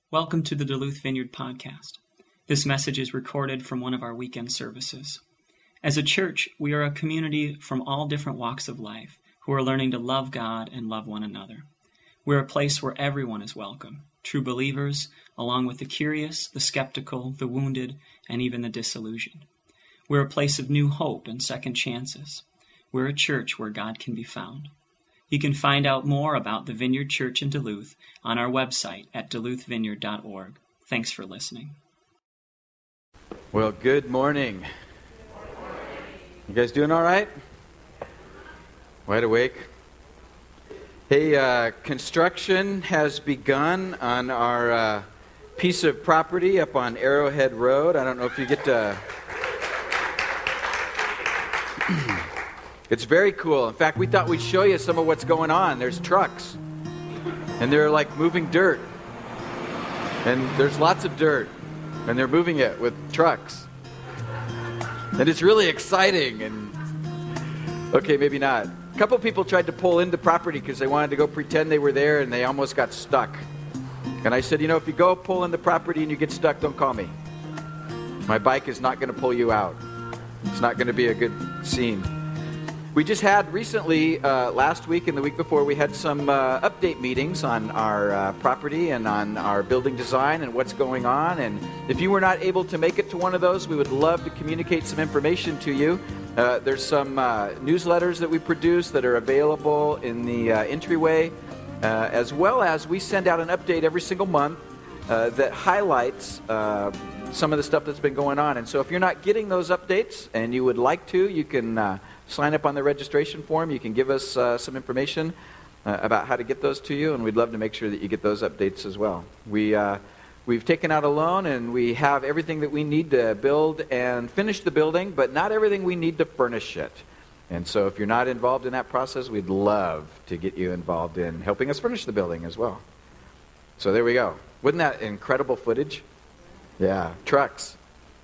Welcome to the Duluth Vineyard Podcast. This message is recorded from one of our weekend services. As a church, we are a community from all different walks of life who are learning to love God and love one another. We're a place where everyone is welcome, true believers, along with the curious, the skeptical, the wounded, and even the disillusioned. We're a place of new hope and second chances. We're a church where God can be found. You can find out more about the Vineyard Church in Duluth on our website at duluthvineyard.org. Thanks for listening. Well, good morning. You guys doing all right? Wide awake? Hey, construction has begun on our piece of property up on Arrowhead Road. I don't know if you get to... It's very cool. In fact, we thought we'd show you some of what's going on. There's trucks, and they're like moving dirt. And there's lots of dirt, and they're moving it with trucks. And it's really exciting, and okay, maybe not. A couple people tried to pull into property because they wanted to go pretend they were there, and they almost got stuck. And I said, if you go pull into property and you get stuck, don't call me. My bike is not going to pull you out. It's not going to be a good scene. We just had recently, last week and the week before, we had some update meetings on our property and on our building design and what's going on. And if you were not able to make it to one of those, we would love to communicate some information to you. There's some newsletters that we produce that are available in the entryway, as well as we send out an update every single month that highlights some of the stuff that's been going on. And so if you're not getting those updates and you would like to, you can... sign up on the registration form. You can give us some information about how to get those to you, and we'd love to make sure that you get those updates as well. We've taken out a loan, and we have everything that we need to build and finish the building, but not everything we need to furnish it. And so if you're not involved in that process, we'd love to get you involved in helping us finish the building as well. So there we go. Wasn't that incredible footage? Yeah, trucks,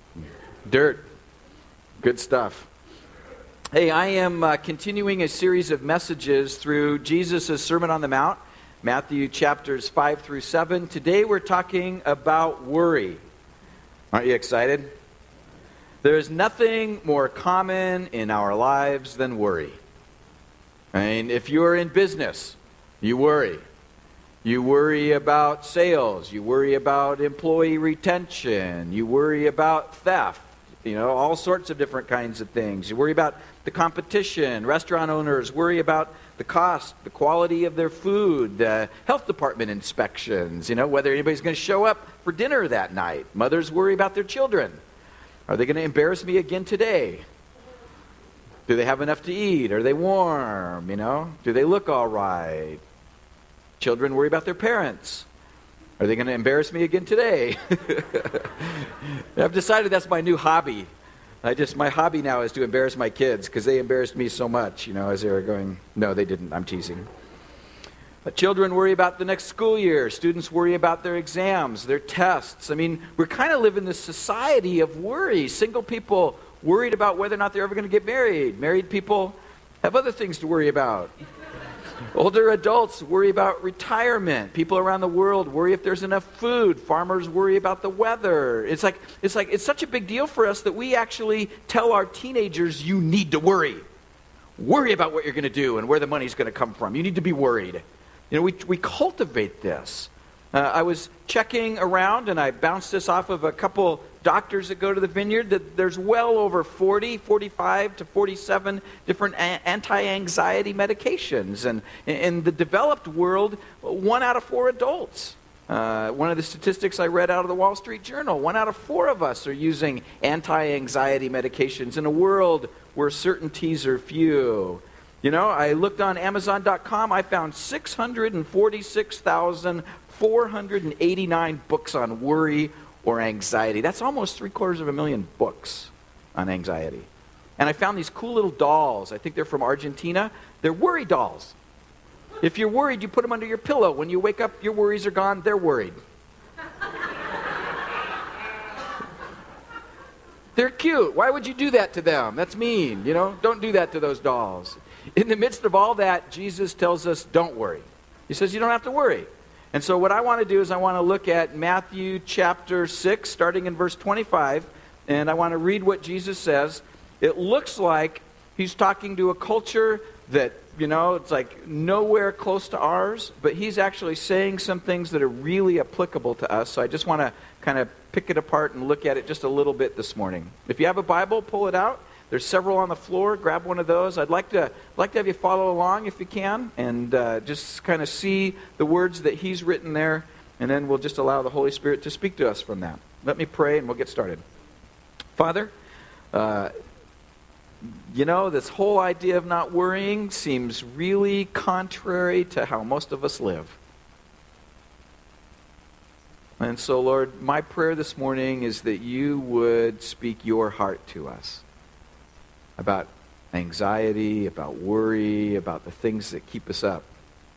dirt, good stuff. Hey, I am continuing a series of messages through Jesus' Sermon on the Mount, Matthew chapters 5 through 7. Today we're talking about worry. Aren't you excited? There is nothing more common in our lives than worry. I mean, if you're in business, you worry. You worry about sales. You worry about employee retention. You worry about theft. All sorts of different kinds of things. You worry about the competition. Restaurant owners worry about the cost, the quality of their food, the health department inspections, whether anybody's going to show up for dinner that night. Mothers worry about their children. Are they going to embarrass me again today? Do they have enough to eat? Are they warm? Do they look all right? Children worry about their parents. Are they going to embarrass me again today? I've decided that's my new hobby. My hobby now is to embarrass my kids because they embarrassed me so much, as they were going. No, they didn't. I'm teasing. But children worry about the next school year. Students worry about their exams, their tests. I mean, we're kind of living this society of worry. Single people worried about whether or not they're ever going to get married. Married people have other things to worry about. Older adults worry about retirement. People around the world worry if there's enough food. Farmers worry about the weather. It's such a big deal for us that we actually tell our teenagers, you need to worry. Worry about what you're going to do and where the money's going to come from. You need to be worried. We cultivate this. I was checking around, and I bounced this off of a couple doctors that go to the Vineyard, that there's well over 45 to 47 different anti-anxiety medications. And in the developed world, 1 out of 4 adults. One of the statistics I read out of the Wall Street Journal, 1 out of 4 of us are using anti-anxiety medications in a world where certainties are few. I looked on Amazon.com, I found 646,489 books on worry or anxiety. That's almost 750,000 books on anxiety. And I found these cool little dolls. I think they're from Argentina. They're worry dolls. If you're worried, you put them under your pillow. When you wake up, your worries are gone. They're worried. They're cute. Why would you do that to them? That's mean. Don't do that to those dolls. In the midst of all that, Jesus tells us, don't worry. He says you don't have to worry. And so what I want to do is I want to look at Matthew chapter 6, starting in verse 25, and I want to read what Jesus says. It looks like he's talking to a culture that, it's like nowhere close to ours, but he's actually saying some things that are really applicable to us. So I just want to kind of pick it apart and look at it just a little bit this morning. If you have a Bible, pull it out. There's several on the floor. Grab one of those. I'd like to have you follow along if you can, and just kind of see the words that he's written there, and then we'll just allow the Holy Spirit to speak to us from that. Let me pray, and we'll get started. Father, this whole idea of not worrying seems really contrary to how most of us live. And so, Lord, my prayer this morning is that you would speak your heart to us about anxiety, about worry, about the things that keep us up.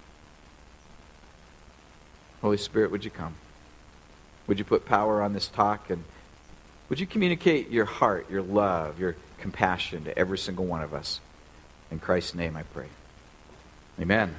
Holy Spirit, would you come? Would you put power on this talk? And would you communicate your heart, your love, your compassion to every single one of us? In Christ's name I pray. Amen.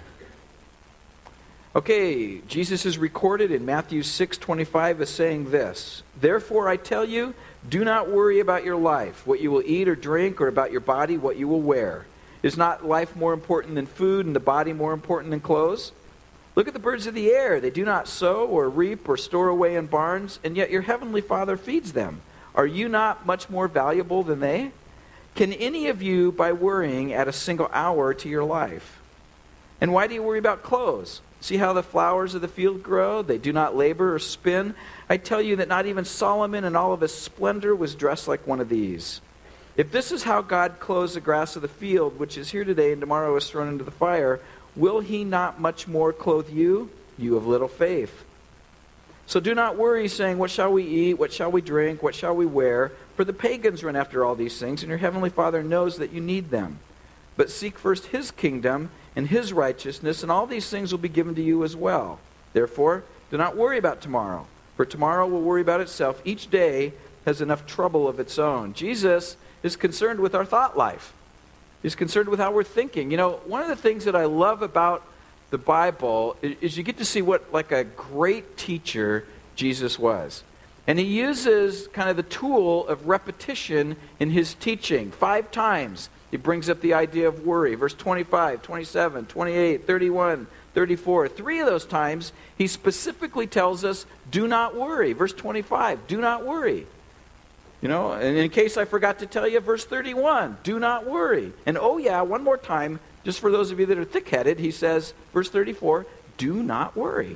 Okay, Jesus is recorded in Matthew 6:25 as saying this, "Therefore I tell you, do not worry about your life, what you will eat or drink, or about your body, what you will wear. Is not life more important than food, and the body more important than clothes? Look at the birds of the air. They do not sow or reap or store away in barns, and yet your heavenly Father feeds them. Are you not much more valuable than they? Can any of you, by worrying, add a single hour to your life? And why do you worry about clothes? See how the flowers of the field grow? They do not labor or spin. I tell you that not even Solomon in all of his splendor was dressed like one of these. If this is how God clothes the grass of the field, which is here today and tomorrow is thrown into the fire, will he not much more clothe you, you of little faith? So do not worry, saying, what shall we eat? What shall we drink? What shall we wear? For the pagans run after all these things, and your heavenly Father knows that you need them. But seek first his kingdom and his righteousness, and all these things will be given to you as well. Therefore, do not worry about tomorrow, for tomorrow will worry about itself. Each day has enough trouble of its own." Jesus is concerned with our thought life. He's concerned with how we're thinking. One of the things that I love about the Bible is you get to see what like a great teacher Jesus was. And he uses kind of the tool of repetition in his teaching. 5 times he brings up the idea of worry. Verse 25, 27, 28, 31, 34. 3 of those times he specifically tells us, do not worry. Verse 25, do not worry. And in case I forgot to tell you, verse 31, do not worry. And one more time, just for those of you that are thick-headed, he says, verse 34, do not worry.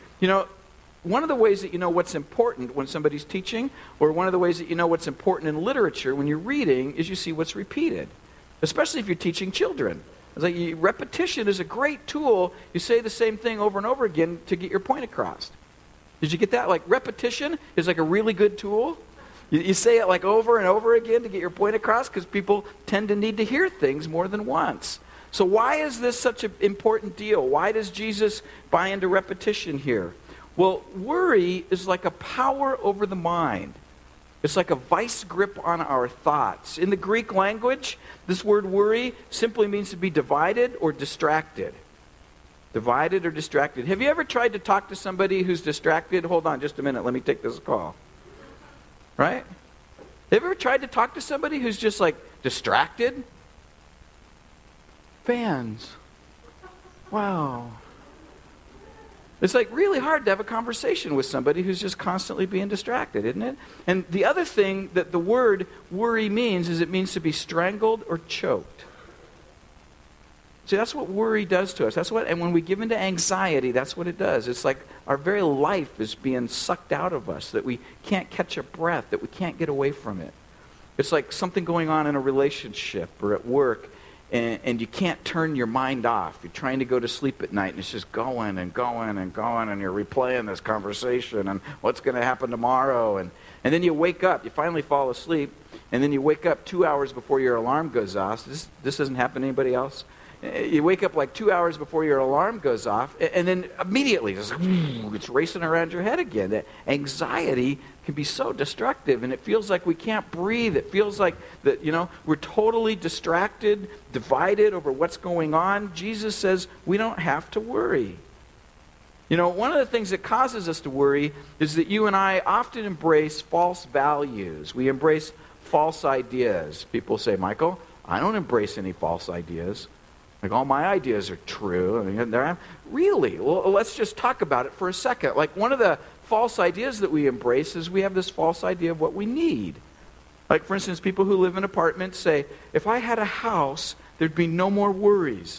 One of the ways that you know what's important when somebody's teaching, or one of the ways that you know what's important in literature when you're reading, is you see what's repeated. Especially if you're teaching children. It's like repetition is a great tool. You say the same thing over and over again to get your point across. Did you get that? Like repetition is like a really good tool. You say it like over and over again to get your point across because people tend to need to hear things more than once. So why is this such an important deal? Why does Jesus buy into repetition here? Well, worry is like a power over the mind. It's like a vice grip on our thoughts. In the Greek language, this word worry simply means to be divided or distracted. Divided or distracted. Have you ever tried to talk to somebody who's distracted? Hold on just a minute. Let me take this call. Right? Have you ever tried to talk to somebody who's just like distracted? Fans. Wow. It's like really hard to have a conversation with somebody who's just constantly being distracted, isn't it? And the other thing that the word worry means is it means to be strangled or choked. See, that's what worry does to us. And when we give into anxiety, that's what it does. It's like our very life is being sucked out of us, that we can't catch a breath, that we can't get away from it. It's like something going on in a relationship or at work, and you can't turn your mind off. You're trying to go to sleep at night, and it's just going and going and going, and you're replaying this conversation and what's going to happen tomorrow. And then you wake up. You finally fall asleep, and then you wake up 2 hours before your alarm goes off. This doesn't happen to anybody else? You wake up like 2 hours before your alarm goes off, and then immediately it's racing around your head again. That anxiety can be so destructive, and it feels like we can't breathe. It feels like that, we're totally distracted, divided over what's going on. Jesus says we don't have to worry. You know, one of the things that causes us to worry is that you and I often embrace false values. We embrace false ideas. People say, Michael, I don't embrace any false ideas. Like, all my ideas are true. I mean, really? Well, let's just talk about it for a second. Like, one of the false ideas that we embrace is we have this false idea of what we need. Like, for instance, people who live in apartments say, if I had a house, there'd be no more worries.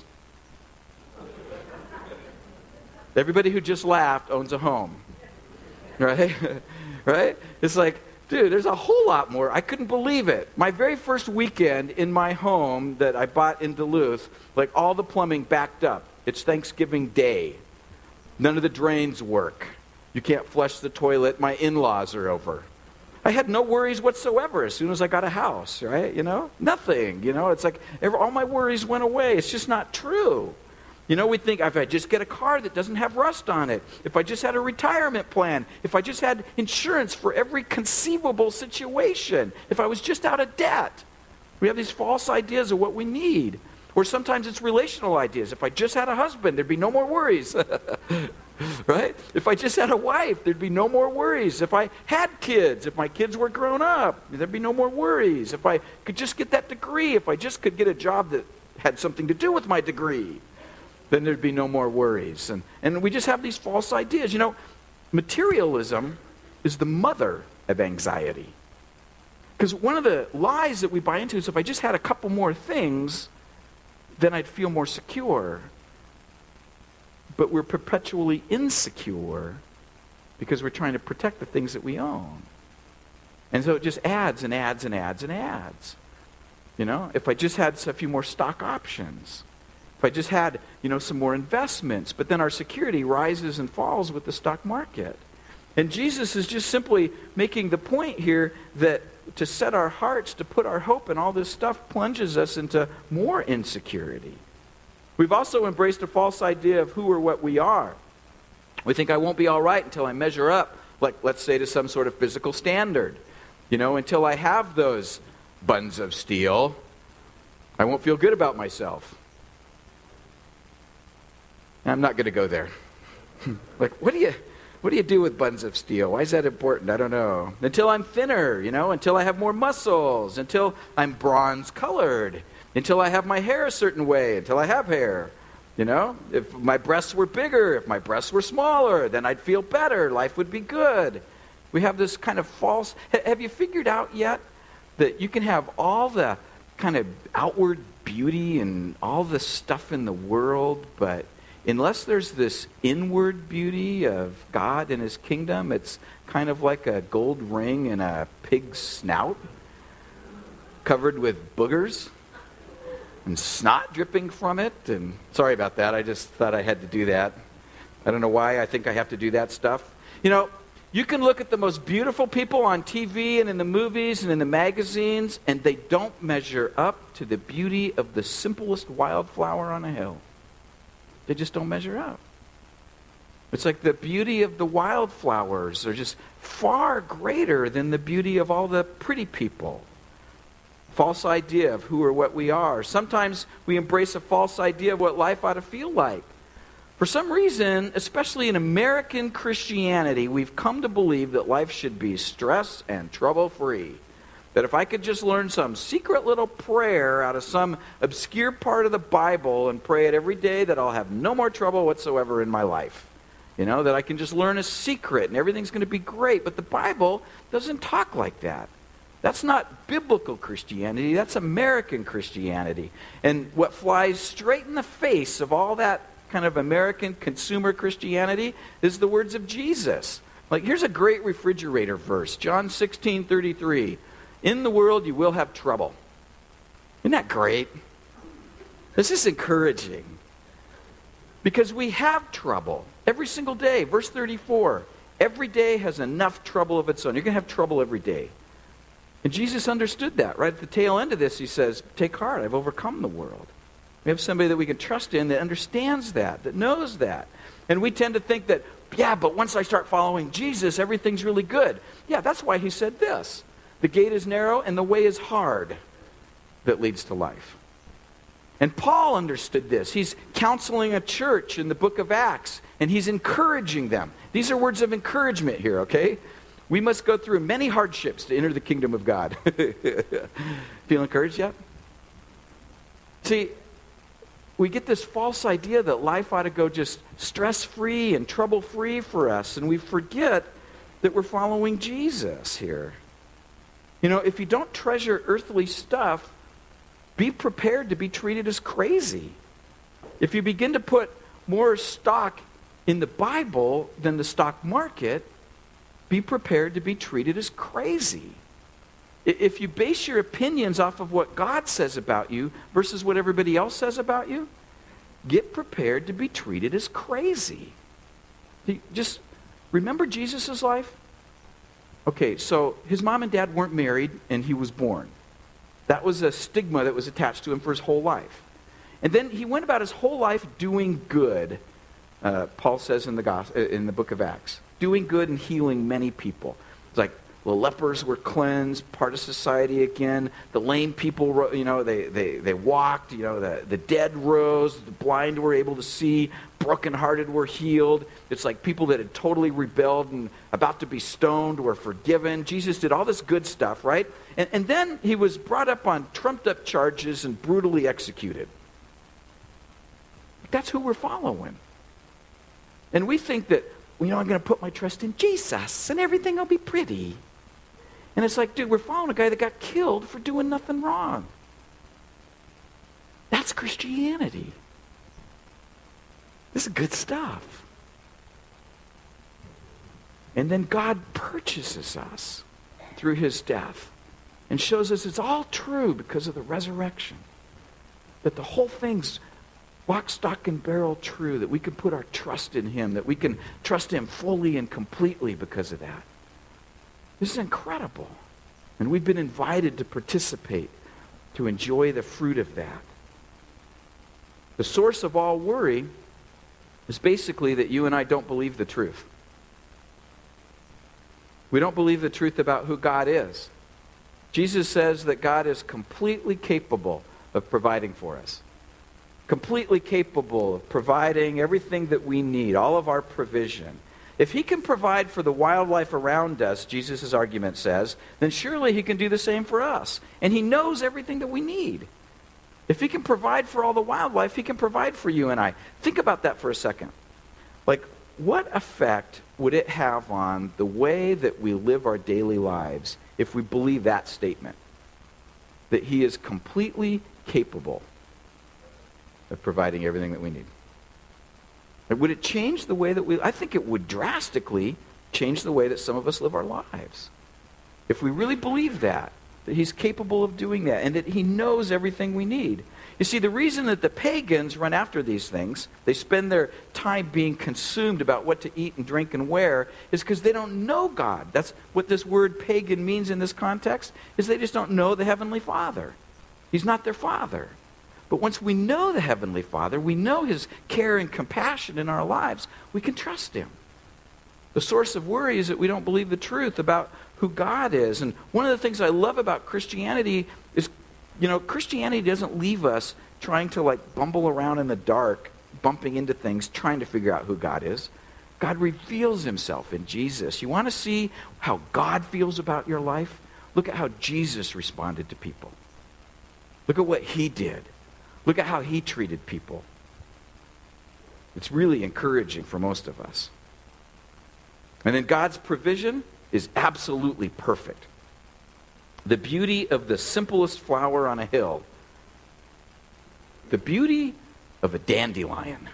Everybody who just laughed owns a home. Right? Right? It's like, dude, there's a whole lot more. I couldn't believe it. My very first weekend in my home that I bought in Duluth, like, all the plumbing backed up. It's Thanksgiving Day. None of the drains work. You can't flush the toilet. My in-laws are over. I had no worries whatsoever as soon as I got a house, right? You know? Nothing. You know, it's like all my worries went away. It's just not true. You know, we think, if I just get a car that doesn't have rust on it, if I just had a retirement plan, if I just had insurance for every conceivable situation, if I was just out of debt. We have these false ideas of what we need. Or sometimes it's relational ideas. If I just had a husband, there'd be no more worries. Right? If I just had a wife, there'd be no more worries. If I had kids, if my kids were grown up, there'd be no more worries. If I could just get that degree, if I just could get a job that had something to do with my degree, then there'd be no more worries. And we just have these false ideas. You know, materialism is the mother of anxiety. Because one of the lies that we buy into is if I just had a couple more things, then I'd feel more secure. But we're perpetually insecure because we're trying to protect the things that we own. And so it just adds and adds and adds and adds. You know, if I just had a few more stock options, if I just had, you know, some more investments, but then our security rises and falls with the stock market. And Jesus is just simply making the point here that to set our hearts, to put our hope in all this stuff plunges us into more insecurity. We've also embraced a false idea of who or what we are. We think I won't be all right until I measure up, like, let's say, to some sort of physical standard. You know, until I have those buns of steel, I won't feel good about myself. I'm not going to go there. Like, what do you do with buns of steel? Why is that important? I don't know. Until I'm thinner, you know, until I have more muscles, until I'm bronze colored, until I have my hair a certain way, until I have hair. You know, if my breasts were bigger, if my breasts were smaller, then I'd feel better. Life would be good. We have this kind of false... Have you figured out yet that you can have all the kind of outward beauty and all the stuff in the world, but unless there's this inward beauty of God and His kingdom, it's kind of like a gold ring in a pig's snout covered with boogers and snot dripping from it. And sorry about that. I just thought I had to do that. I don't know why I think I have to do that stuff. You know, you can look at the most beautiful people on TV and in the movies and in the magazines, and they don't measure up to the beauty of the simplest wildflower on a hill. They just don't measure up. It's like the beauty of the wildflowers are just far greater than the beauty of all the pretty people. False idea of who or what we are. Sometimes we embrace a false idea of what life ought to feel like. For some reason, especially in American Christianity, we've come to believe that life should be stress and trouble-free. That if I could just learn some secret little prayer out of some obscure part of the Bible and pray it every day, that I'll have no more trouble whatsoever in my life. You know, that I can just learn a secret and everything's going to be great. But the Bible doesn't talk like that. That's not biblical Christianity. That's American Christianity. And what flies straight in the face of all that kind of American consumer Christianity is the words of Jesus. Like, here's a great refrigerator verse. John 16:33. In the world you will have trouble. Isn't that great? This is encouraging. Because we have trouble every single day. Verse 34. Every day has enough trouble of its own. You're going to have trouble every day. And Jesus understood that. Right at the tail end of this, he says, take heart, I've overcome the world. We have somebody that we can trust in that understands that knows that. And we tend to think that, yeah, but once I start following Jesus, everything's really good. Yeah, that's why he said this. The gate is narrow and the way is hard that leads to life. And Paul understood this. He's counseling a church in the book of Acts, and he's encouraging them. These are words of encouragement here, okay? We must go through many hardships to enter the kingdom of God. Feel encouraged yet? See, we get this false idea that life ought to go just stress-free and trouble-free for us, and we forget that we're following Jesus here. You know, if you don't treasure earthly stuff, be prepared to be treated as crazy. If you begin to put more stock in the Bible than the stock market, be prepared to be treated as crazy. If you base your opinions off of what God says about you versus what everybody else says about you, get prepared to be treated as crazy. Just remember Jesus' life? Okay, so his mom and dad weren't married and he was born. That was a stigma that was attached to him for his whole life. And then he went about his whole life doing good, Paul says in the book of Acts. Doing good and healing many people. It's like the lepers were cleansed, part of society again. The lame people, they walked. The dead rose. The blind were able to see. Brokenhearted were healed. It's like people that had totally rebelled and about to be stoned were forgiven. Jesus did all this good stuff, right? And then he was brought up on trumped-up charges and brutally executed. That's who we're following. And we think that, I'm going to put my trust in Jesus and everything will be pretty. And it's like, dude, we're following a guy that got killed for doing nothing wrong. That's Christianity. This is good stuff. And then God purchases us through his death and shows us it's all true because of the resurrection. That the whole thing's lock, stock, and barrel true, that we can put our trust in him, that we can trust him fully and completely because of that. This is incredible. And we've been invited to participate, to enjoy the fruit of that. The source of all worry is basically that you and I don't believe the truth. We don't believe the truth about who God is. Jesus says that God is completely capable of providing for us. Completely capable of providing everything that we need, all of our provision. If he can provide for the wildlife around us, Jesus' argument says, then surely he can do the same for us. And he knows everything that we need. If he can provide for all the wildlife, he can provide for you and I. Think about that for a second. Like, what effect would it have on the way that we live our daily lives if we believe that statement? That he is completely capable of providing everything that we need. Would it change the way that I think it would drastically change the way that some of us live our lives. If we really believe that he's capable of doing that, and that he knows everything we need. You see, the reason that the pagans run after these things, they spend their time being consumed about what to eat and drink and wear, is because they don't know God. That's what this word pagan means in this context, is they just don't know the Heavenly Father. He's not their Father. But once we know the Heavenly Father, we know his care and compassion in our lives, we can trust him. The source of worry is that we don't believe the truth about who God is. And one of the things I love about Christianity is, Christianity doesn't leave us trying to bumble around in the dark, bumping into things, trying to figure out who God is. God reveals himself in Jesus. You want to see how God feels about your life? Look at how Jesus responded to people. Look at what he did. Look at how he treated people. It's really encouraging for most of us. And then God's provision is absolutely perfect. The beauty of the simplest flower on a hill. The beauty of a dandelion.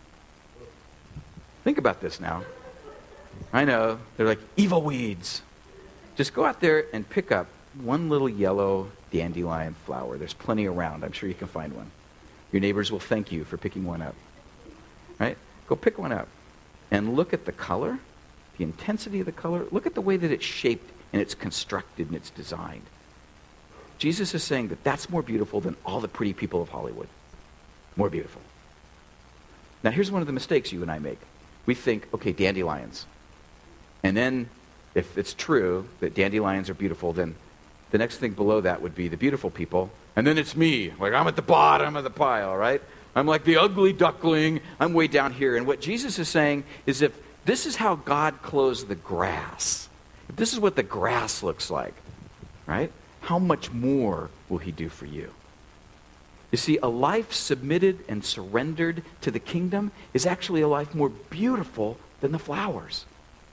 Think about this now. I know, they're like evil weeds. Just go out there and pick up one little yellow dandelion flower. There's plenty around. I'm sure you can find one. Your neighbors will thank you for picking one up. Right? Go pick one up. And look at the color, the intensity of the color. Look at the way that it's shaped and it's constructed and it's designed. Jesus is saying that that's more beautiful than all the pretty people of Hollywood. More beautiful. Now here's one of the mistakes you and I make. We think, okay, dandelions. And then if it's true that dandelions are beautiful, then the next thing below that would be the beautiful people And then it's me. Like, I'm at the bottom of the pile, right? I'm like the ugly duckling. I'm way down here. And what Jesus is saying is, if this is how God clothes the grass, if this is what the grass looks like, right? How much more will he do for you? You see, a life submitted and surrendered to the kingdom is actually a life more beautiful than the flowers.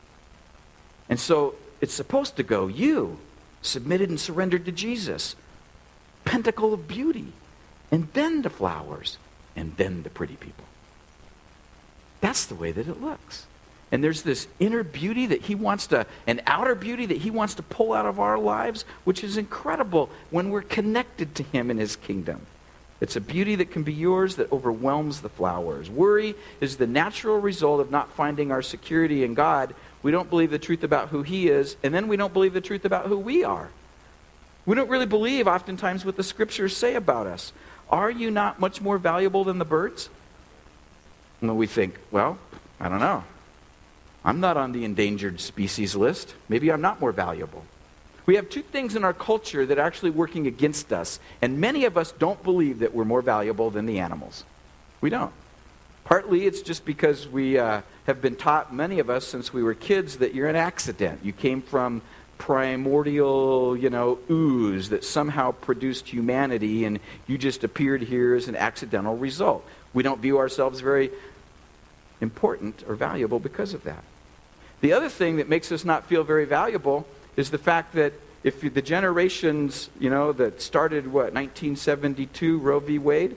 And so it's supposed to go, you, submitted and surrendered to Jesus, pentacle of beauty, and then the flowers, and then the pretty people. That's the way that it looks. And there's this inner beauty that he wants to, an outer beauty that he wants to pull out of our lives, which is incredible when we're connected to him in his kingdom. It's a beauty that can be yours that overwhelms the flowers. Worry is the natural result of not finding our security in God. We don't believe the truth about who he is, and then we don't believe the truth about who we are. We don't really believe oftentimes what the scriptures say about us. Are you not much more valuable than the birds? And we think, well, I don't know. I'm not on the endangered species list. Maybe I'm not more valuable. We have two things in our culture that are actually working against us, and many of us don't believe that we're more valuable than the animals. We don't. Partly it's just because we have been taught, many of us, since we were kids, that you're an accident. You came from primordial, ooze that somehow produced humanity, and you just appeared here as an accidental result. We don't view ourselves very important or valuable because of that. The other thing that makes us not feel very valuable is the fact that if the generations, that started, 1972, Roe v. Wade,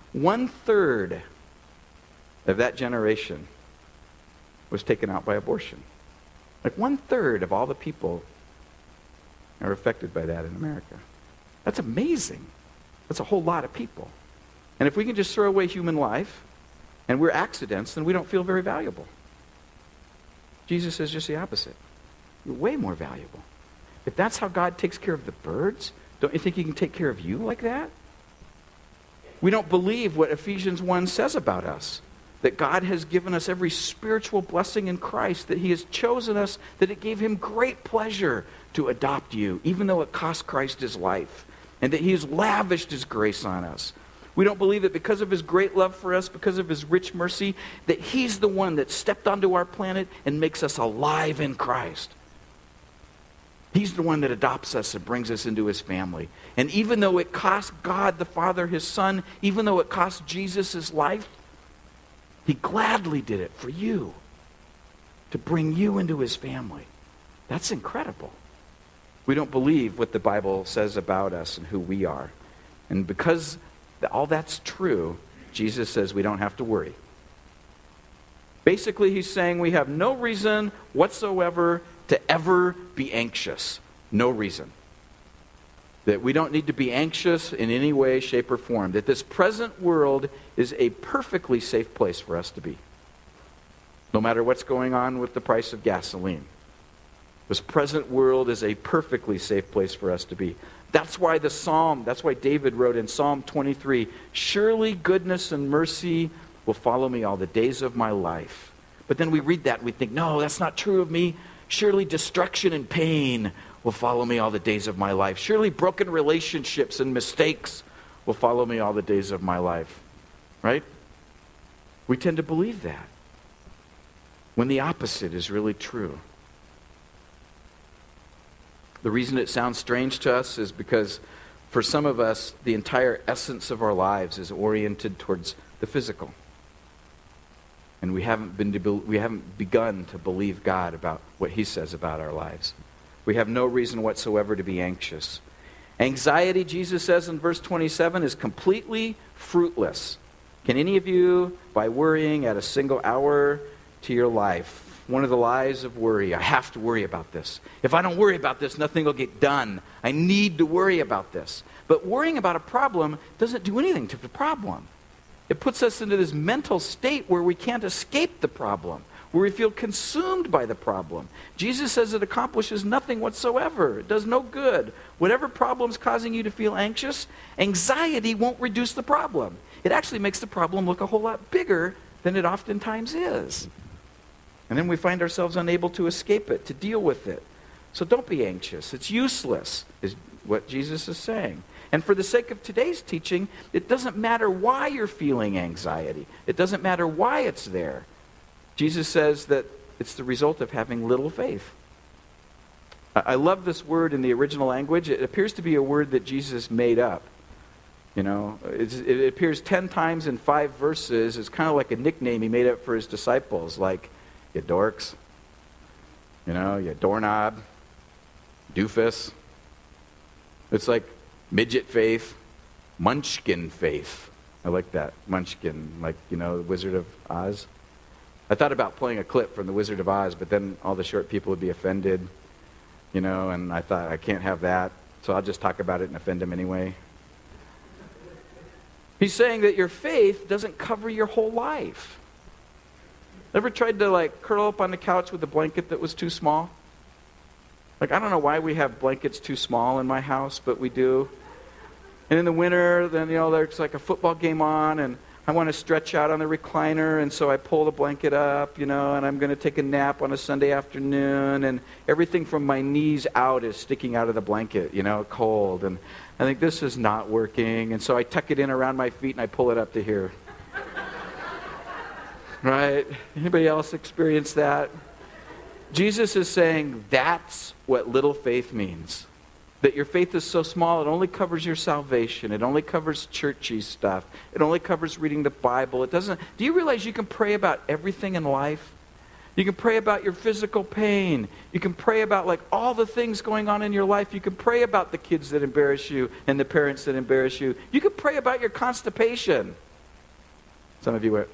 1/3 of that generation was taken out by abortion. Like 1/3 of all the people are affected by that in America. That's amazing. That's a whole lot of people. And if we can just throw away human life and we're accidents, then we don't feel very valuable. Jesus says just the opposite. You're way more valuable. If that's how God takes care of the birds, don't you think he can take care of you like that? We don't believe what Ephesians 1 says about us, that God has given us every spiritual blessing in Christ, that he has chosen us, that it gave him great pleasure to adopt you, even though it cost Christ his life, and that he has lavished his grace on us. We don't believe that because of his great love for us, because of his rich mercy, that he's the one that stepped onto our planet and makes us alive in Christ. He's the one that adopts us and brings us into his family. And even though it cost God the Father his Son, even though it cost Jesus his life, he gladly did it for you, to bring you into his family. That's incredible. We don't believe what the Bible says about us and who we are. And because all that's true, Jesus says we don't have to worry. Basically, he's saying we have no reason whatsoever to ever be anxious. No reason. That we don't need to be anxious in any way, shape, or form. That this present world is a perfectly safe place for us to be. No matter what's going on with the price of gasoline. This present world is a perfectly safe place for us to be. That's why David wrote in Psalm 23, surely goodness and mercy will follow me all the days of my life. But then we read that and we think, no, that's not true of me. Surely destruction and pain will follow me all the days of my life. Surely broken relationships and mistakes will follow me all the days of my life. Right? We tend to believe that, when the opposite is really true. The reason it sounds strange to us is because for some of us, the entire essence of our lives is oriented towards the physical. And we haven't begun to believe God about what he says about our lives. We have no reason whatsoever to be anxious. Anxiety, Jesus says in verse 27, is completely fruitless. Can any of you, by worrying, add a single hour to your life? One of the lies of worry. I have to worry about this. If I don't worry about this, nothing will get done. I need to worry about this. But worrying about a problem doesn't do anything to the problem. It puts us into this mental state where we can't escape the problem, where we feel consumed by the problem. Jesus says it accomplishes nothing whatsoever. It does no good. Whatever problem's causing you to feel anxious, anxiety won't reduce the problem. It actually makes the problem look a whole lot bigger than it oftentimes is. And then we find ourselves unable to escape it, to deal with it. So don't be anxious. It's useless. what Jesus is saying. And for the sake of today's teaching, it doesn't matter why you're feeling anxiety. It doesn't matter why it's there. Jesus says that it's the result of having little faith. I love this word in the original language. It appears to be a word that Jesus made up. You know, it appears 10 times in 5 verses. It's kind of like a nickname he made up for his disciples, like, you dorks, you know, you doorknob, doofus. It's like midget faith, munchkin faith. I like that, munchkin, like, you know, the Wizard of Oz. I thought about playing a clip from the Wizard of Oz, but then all the short people would be offended, you know, and I thought, I can't have that, so I'll just talk about it and offend them anyway. He's saying that your faith doesn't cover your whole life. Ever tried to, like, curl up on the couch with a blanket that was too small? Like, I don't know why we have blankets too small in my house, but we do. And in the winter, then, you know, there's like a football game on, and I want to stretch out on the recliner, and so I pull the blanket up, you know, and I'm going to take a nap on a Sunday afternoon, and everything from my knees out is sticking out of the blanket, you know, cold. And I think this is not working, and so I tuck it in around my feet, and I pull it up to here. Right? Anybody else experience that? Jesus is saying that's what little faith means. That your faith is so small, it only covers your salvation. It only covers churchy stuff. It only covers reading the Bible. It doesn't. Do you realize you can pray about everything in life? You can pray about your physical pain. You can pray about, like, all the things going on in your life. You can pray about the kids that embarrass you and the parents that embarrass you. You can pray about your constipation. Some of you went,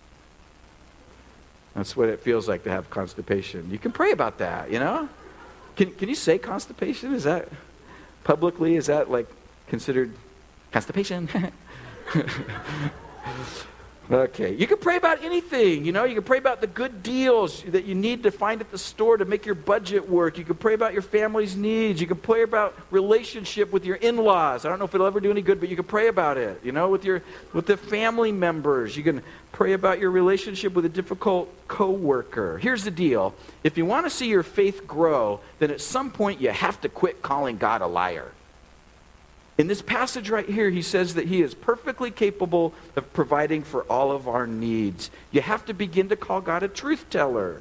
that's what it feels like to have constipation. You can pray about that, you know? Can you say constipation? Is that publicly, is that like considered constipation? Okay. You can pray about anything, you know? You can pray about the good deals that you need to find at the store to make your budget work. You can pray about your family's needs. You can pray about relationship with your in-laws. I don't know if it'll ever do any good, but you can pray about it, you know, with the family members. You can pray about your relationship with a difficult coworker. Here's the deal. If you want to see your faith grow, then at some point you have to quit calling God a liar. In this passage right here, he says that he is perfectly capable of providing for all of our needs. You have to begin to call God a truth teller.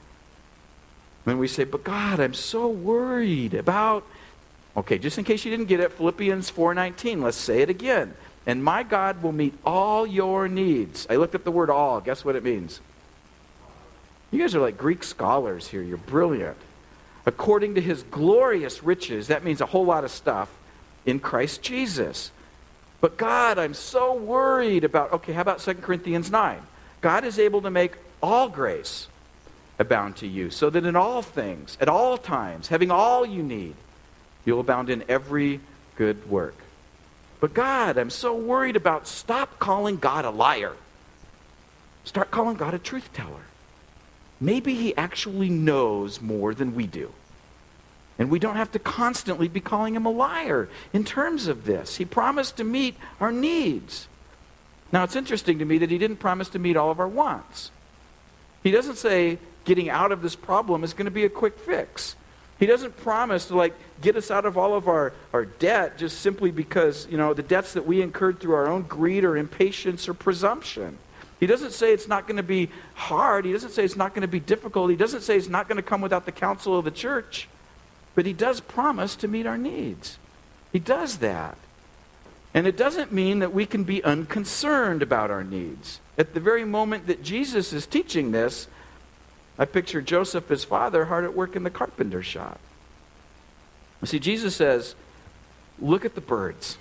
When we say, but God, I'm so worried about... Okay, just in case you didn't get it, Philippians 4:19, let's say it again. And my God will meet all your needs. I looked up the word all. Guess what it means? You guys are like Greek scholars here. You're brilliant. According to his glorious riches, that means a whole lot of stuff. In Christ Jesus. But God, I'm so worried about... Okay, how about 2 Corinthians 9? God is able to make all grace abound to you, so that in all things, at all times, having all you need, you'll abound in every good work. But God, I'm so worried about... Stop calling God a liar. Start calling God a truth teller. Maybe he actually knows more than we do. And we don't have to constantly be calling him a liar in terms of this. He promised to meet our needs. Now, it's interesting to me that he didn't promise to meet all of our wants. He doesn't say getting out of this problem is going to be a quick fix. He doesn't promise to, like, get us out of all of our debt just simply because, you know, the debts that we incurred through our own greed or impatience or presumption. He doesn't say it's not going to be hard. He doesn't say it's not going to be difficult. He doesn't say it's not going to come without the counsel of the church. But he does promise to meet our needs. He does that. And it doesn't mean that we can be unconcerned about our needs. At the very moment that Jesus is teaching this, I picture Joseph, his father, hard at work in the carpenter shop. You see, Jesus says, look at the birds.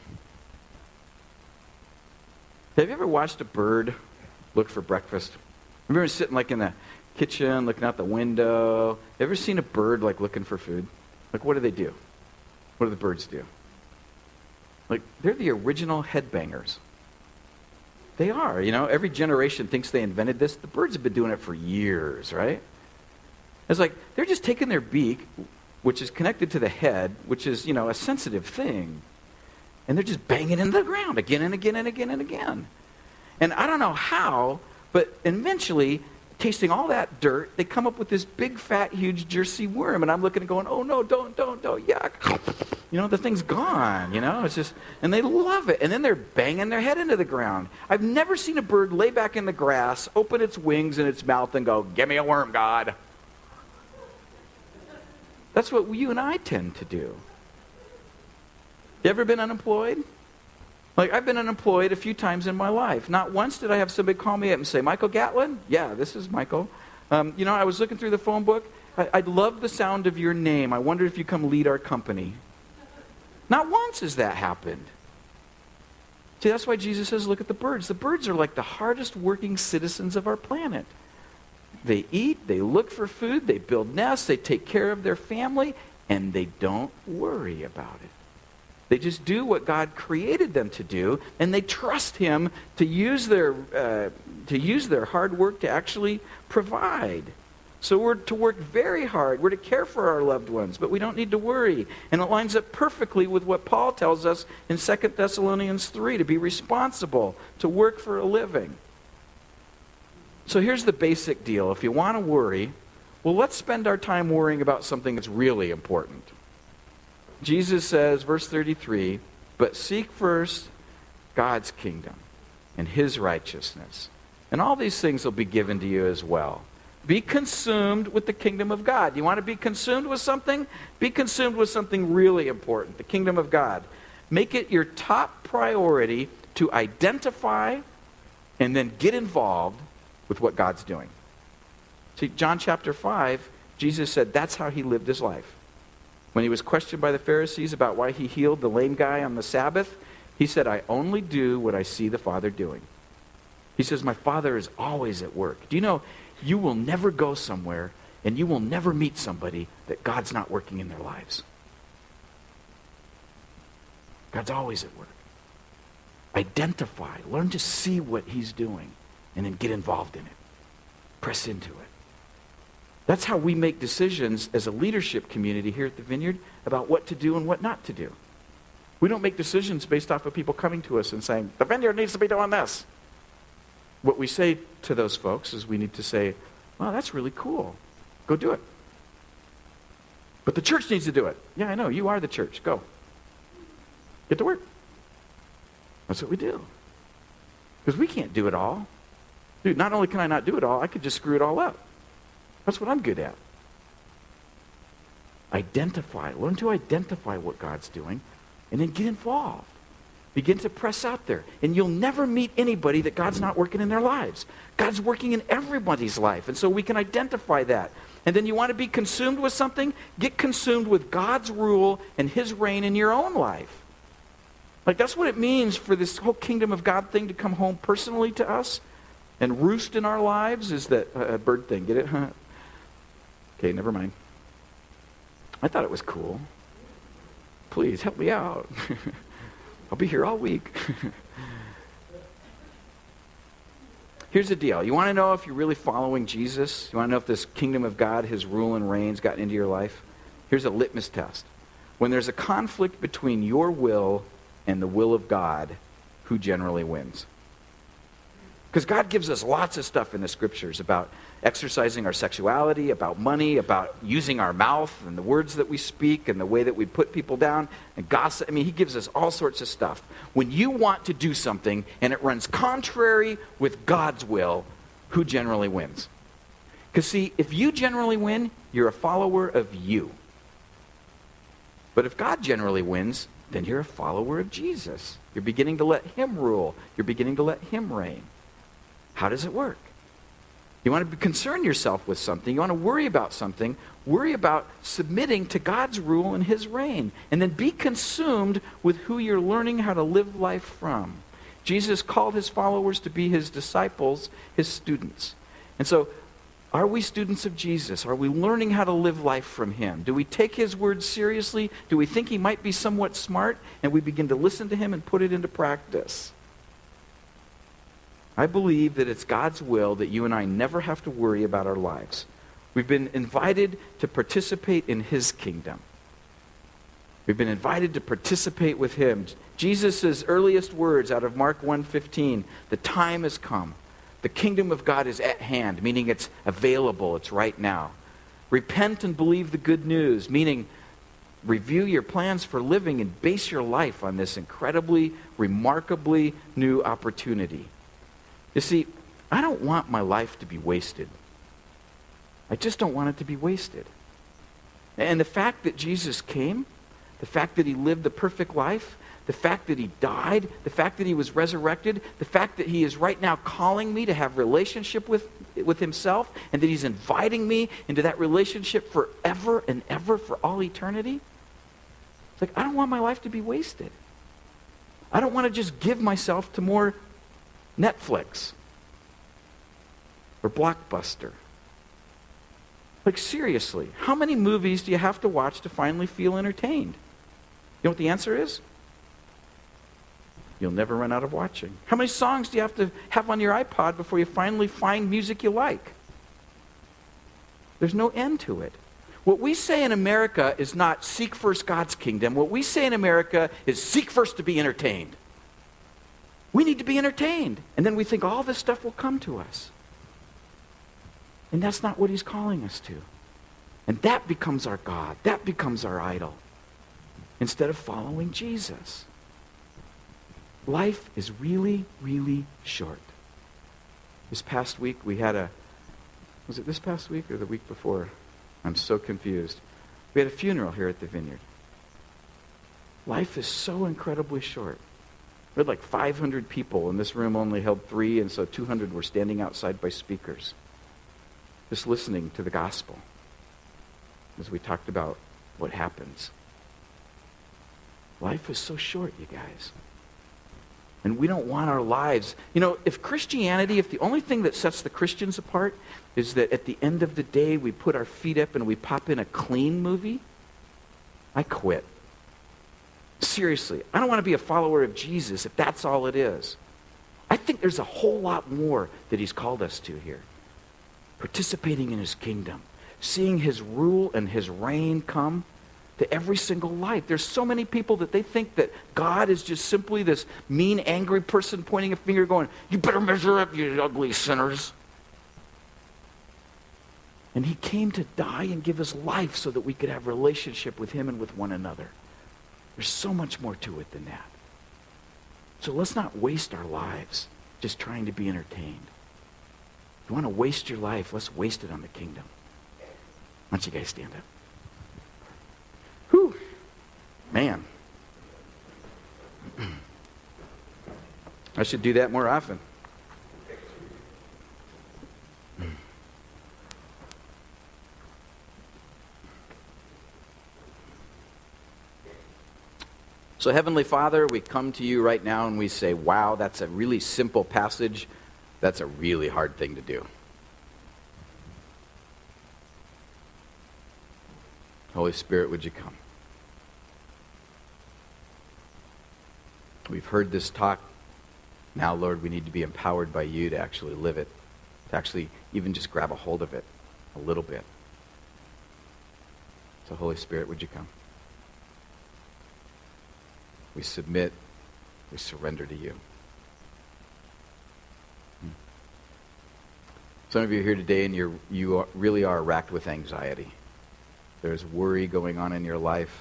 Have you ever watched a bird look for breakfast? Have you ever sitting like in the kitchen, looking out the window? Have you ever seen a bird like looking for food? Like, what do? What do the birds do? Like, they're the original headbangers. They are, you know. Every generation thinks they invented this. The birds have been doing it for years, right? It's like, they're just taking their beak, which is connected to the head, which is, you know, a sensitive thing, and they're just banging into the ground again and again and again and again. And I don't know how, but eventually... tasting all that dirt, they come up with this big, fat, huge Jersey worm. And I'm looking and going, oh, no, don't, yuck. the thing's gone, it's just, and they love it. And then they're banging their head into the ground. I've never seen a bird lay back in the grass, open its wings in its mouth and go, "Give me a worm, God." That's what you and I tend to do. You ever been unemployed? Like, I've been unemployed a few times in my life. Not once did I have somebody call me up and say, "Michael Gatlin?" "Yeah, this is Michael. I was looking through the phone book. I love the sound of your name. I wonder if you come lead our company." Not once has that happened. See, that's why Jesus says, look at the birds. The birds are like the hardest working citizens of our planet. They eat, they look for food, they build nests, they take care of their family, and they don't worry about it. They just do what God created them to do, and they trust Him to use their hard work to actually provide. So we're to work very hard. We're to care for our loved ones, but we don't need to worry. And it lines up perfectly with what Paul tells us in 2 Thessalonians 3, to be responsible, to work for a living. So here's the basic deal. If you want to worry, well, let's spend our time worrying about something that's really important. Jesus says, verse 33, "But seek first God's kingdom and His righteousness, and all these things will be given to you as well." Be consumed with the kingdom of God. You want to be consumed with something? Be consumed with something really important, the kingdom of God. Make it your top priority to identify and then get involved with what God's doing. See, John chapter 5, Jesus said that's how He lived His life. When He was questioned by the Pharisees about why He healed the lame guy on the Sabbath, He said, "I only do what I see the Father doing." He says, "My Father is always at work." Do you know, you will never go somewhere and you will never meet somebody that God's not working in their lives. God's always at work. Identify, learn to see what He's doing, and then get involved in it. Press into it. That's how we make decisions as a leadership community here at the Vineyard about what to do and what not to do. We don't make decisions based off of people coming to us and saying, "The Vineyard needs to be doing this." What we say to those folks is we need to say, "Wow, that's really cool. Go do it." "But the church needs to do it." "Yeah, I know. You are the church. Go. Get to work." That's what we do. Because we can't do it all. Dude, not only can I not do it all, I could just screw it all up. That's what I'm good at. Identify. Learn to identify what God's doing, and then get involved. Begin to press out there. And you'll never meet anybody that God's not working in their lives. God's working in everybody's life. And so we can identify that. And then you want to be consumed with something? Get consumed with God's rule and His reign in your own life. Like, that's what it means for this whole kingdom of God thing to come home personally to us and roost in our lives, is that bird thing. Get it? Huh? Okay, never mind. I thought it was cool. Please, help me out. I'll be here all week. Here's the deal. You want to know if you're really following Jesus? You want to know if this kingdom of God, His rule and reign's gotten into your life? Here's a litmus test. When there's a conflict between your will and the will of God, who generally wins? Because God gives us lots of stuff in the Scriptures about exercising our sexuality, about money, about using our mouth and the words that we speak and the way that we put people down and gossip. I mean, He gives us all sorts of stuff. When you want to do something and it runs contrary with God's will, who generally wins? Because see, if you generally win, you're a follower of you. But if God generally wins, then you're a follower of Jesus. You're beginning to let Him rule. You're beginning to let Him reign. How does it work? You want to concern yourself with something. You want to worry about something. Worry about submitting to God's rule and His reign. And then be consumed with who you're learning how to live life from. Jesus called His followers to be His disciples, His students. And so, are we students of Jesus? Are we learning how to live life from Him? Do we take His words seriously? Do we think He might be somewhat smart? And we begin to listen to Him and put it into practice? I believe that it's God's will that you and I never have to worry about our lives. We've been invited to participate in His kingdom. We've been invited to participate with Him. Jesus' earliest words out of Mark 1:15, the time has come. The kingdom of God is at hand, meaning it's available, it's right now. Repent and believe the good news, meaning review your plans for living and base your life on this incredibly, remarkably new opportunity. You see, I don't want my life to be wasted. I just don't want it to be wasted. And the fact that Jesus came, the fact that he lived the perfect life, the fact that he died, the fact that he was resurrected, the fact that he is right now calling me to have relationship with himself, and that he's inviting me into that relationship forever and ever for all eternity. It's like, I don't want my life to be wasted. I don't want to just give myself to more Netflix or Blockbuster. Like, seriously, how many movies do you have to watch to finally feel entertained? You know what the answer is? You'll never run out of watching. How many songs do you have to have on your iPod before you finally find music you like? There's no end to it. What we say in America is not seek first God's kingdom. What we say in America is seek first to be entertained. We need to be entertained. And then we think all this stuff will come to us. And that's not what he's calling us to. And that becomes our God. That becomes our idol. Instead of following Jesus. Life is really, really short. This past week we had was it this past week or the week before? I'm so confused. We had a funeral here at the Vineyard. Life is so incredibly short. We had like 500 people, and this room only held 3, and so 200 were standing outside by speakers, just listening to the gospel as we talked about what happens. Life is so short, you guys. And we don't want our lives. You know, if the only thing that sets the Christians apart is that at the end of the day we put our feet up and we pop in a clean movie, I quit. Seriously, I don't want to be a follower of Jesus if that's all it is. I think there's a whole lot more that he's called us to here. Participating in his kingdom, seeing his rule and his reign come to every single life. There's so many people that they think that God is just simply this mean, angry person pointing a finger going, you better measure up, you ugly sinners. And he came to die and give his life so that we could have relationship with him and with one another. There's so much more to it than that. So let's not waste our lives just trying to be entertained. If you want to waste your life, let's waste it on the kingdom. Why don't you guys stand up? Whew. Man. I should do that more often. So, Heavenly Father, we come to you right now and we say, wow, that's a really simple passage. That's a really hard thing to do. Holy Spirit, would you come? We've heard this talk. Now, Lord, we need to be empowered by you to actually live it, to actually even just grab a hold of it a little bit. So, Holy Spirit, would you come? We submit, we surrender to you. Some of you are here today and you really are racked with anxiety. There's worry going on in your life.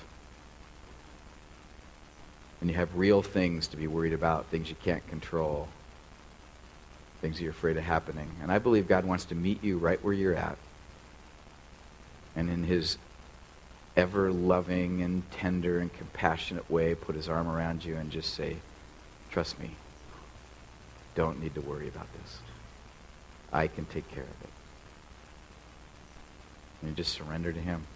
And you have real things to be worried about, things you can't control, things you're afraid of happening. And I believe God wants to meet you right where you're at. And in his ever-loving and tender and compassionate way, put his arm around you and just say, trust me, don't need to worry about this. I can take care of it. And you just surrender to him.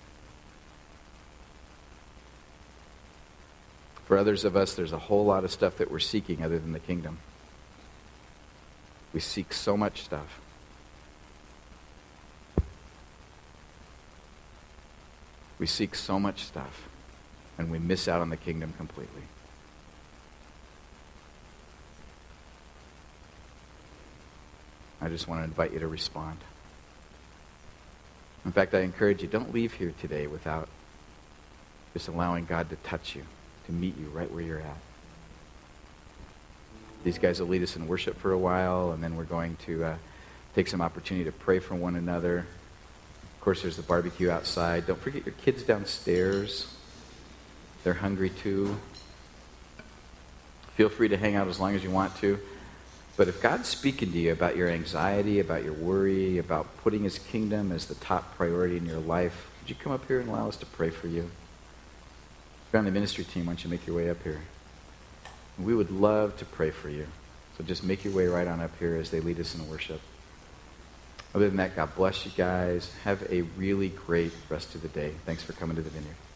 For others of us, there's a whole lot of stuff that we're seeking other than the kingdom. We seek so much stuff. We seek so much stuff, and we miss out on the kingdom completely. I just want to invite you to respond. In fact, I encourage you, don't leave here today without just allowing God to touch you, to meet you right where you're at. These guys will lead us in worship for a while, and then we're going to take some opportunity to pray for one another. Of course, there's the barbecue outside. Don't forget your kids downstairs. They're hungry too. Feel free to hang out as long as you want to. But if God's speaking to you about your anxiety, about your worry, about putting his kingdom as the top priority in your life, would you come up here and allow us to pray for you? If you're on the ministry team, why don't you make your way up here? We would love to pray for you. So just make your way right on up here as they lead us in worship. Other than that, God bless you guys. Have a really great rest of the day. Thanks for coming to the Vineyard.